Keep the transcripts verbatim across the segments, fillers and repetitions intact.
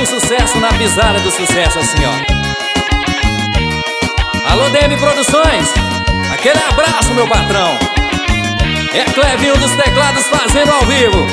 um sucesso na pisada do sucesso assim, ó. Alô, D M Produções, aquele abraço, meu patrão. É Clevinho dos teclados fazendo ao vivo.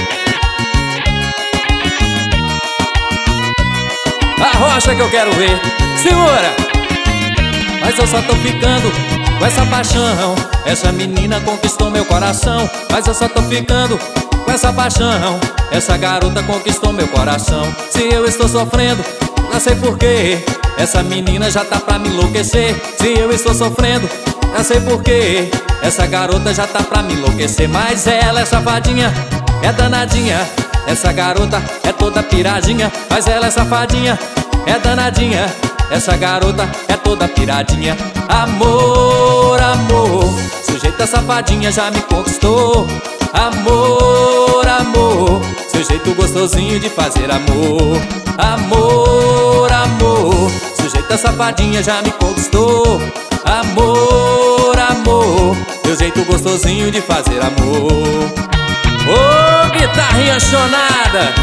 A rocha que eu quero ver, segura! Mas eu só tô ficando com essa paixão. Essa menina conquistou meu coração. Mas eu só tô ficando com essa paixão. Essa garota conquistou meu coração. Se eu estou sofrendo, não sei porquê. Essa menina já tá pra me enlouquecer. Se eu estou sofrendo, não sei porquê. Essa garota já tá pra me enlouquecer. Mas ela é safadinha, é danadinha. Essa garota é toda piradinha. Mas ela é safadinha, é danadinha. Essa garota é toda piradinha. Amor, amor, sujeita safadinha já me conquistou. Amor, amor, seu jeito gostosinho de fazer amor. Amor, amor, sujeita safadinha já me conquistou. Amor, amor, seu jeito gostosinho de fazer amor. Ô, oh, guitarrinha chonada!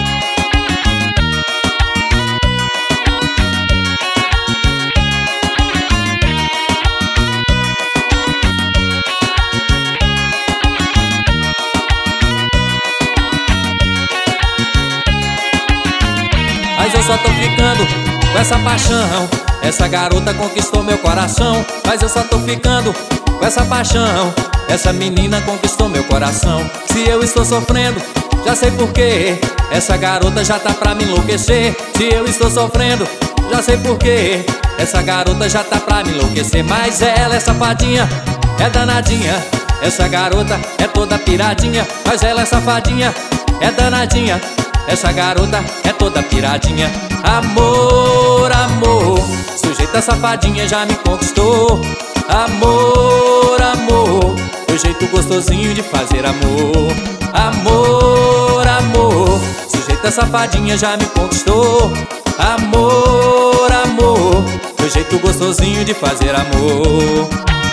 Mas eu só tô ficando com essa paixão. Essa garota conquistou meu coração. Mas eu só tô ficando com essa paixão. Essa menina conquistou meu coração. Se eu estou sofrendo, já sei porquê. Essa garota já tá pra me enlouquecer. Se eu estou sofrendo, já sei porquê. Essa garota já tá pra me enlouquecer. Mas ela é safadinha, é danadinha. Essa garota é toda piradinha. Mas ela é safadinha, é danadinha. Essa garota é toda piradinha. Amor, amor, sujeita safadinha já me conquistou. Amor, amor, teu jeito gostosinho de fazer amor. Amor, amor, sujeita safadinha já me conquistou. Amor, amor, teu jeito gostosinho de fazer amor.